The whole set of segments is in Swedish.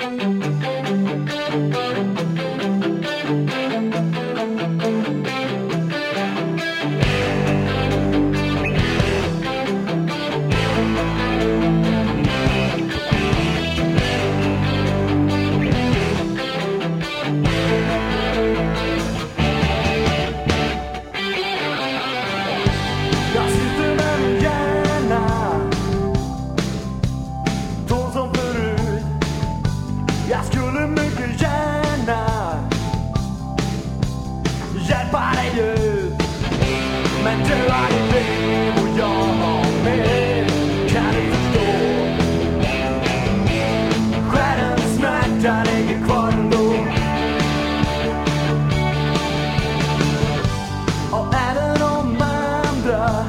Jag skulle mycket gärna hjälpa dig ut, men du har ditt liv och jag har med. Kan du förstå? Själens smärta ligger kvar ändå. Och även de andra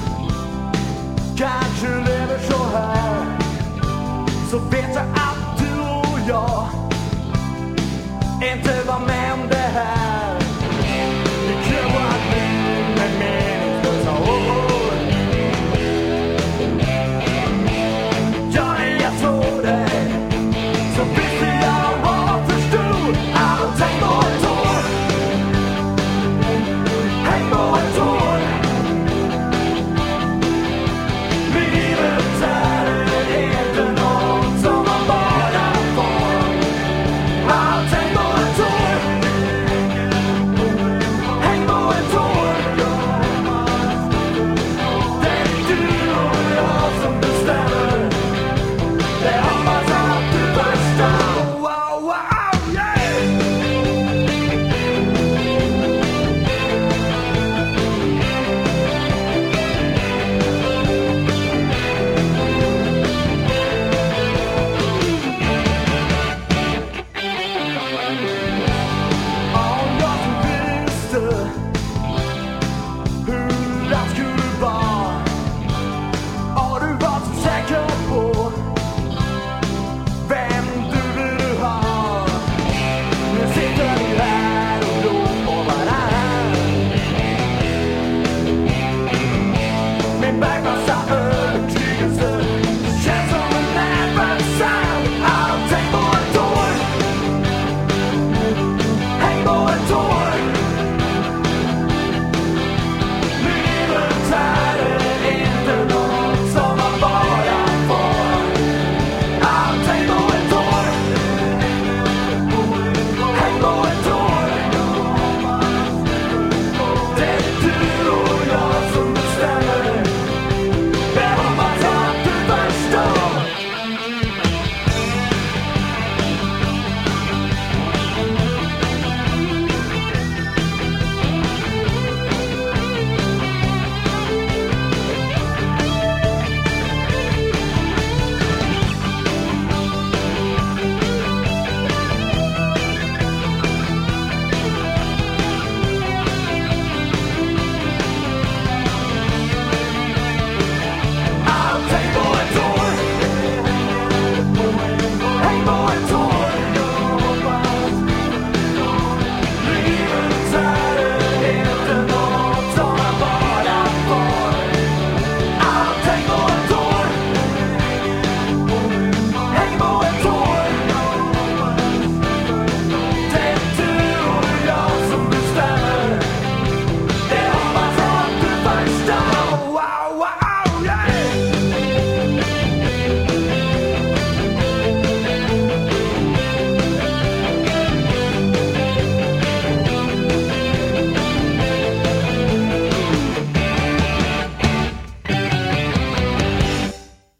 kanske lever så här, så vet jag att du och jag inte var med om det.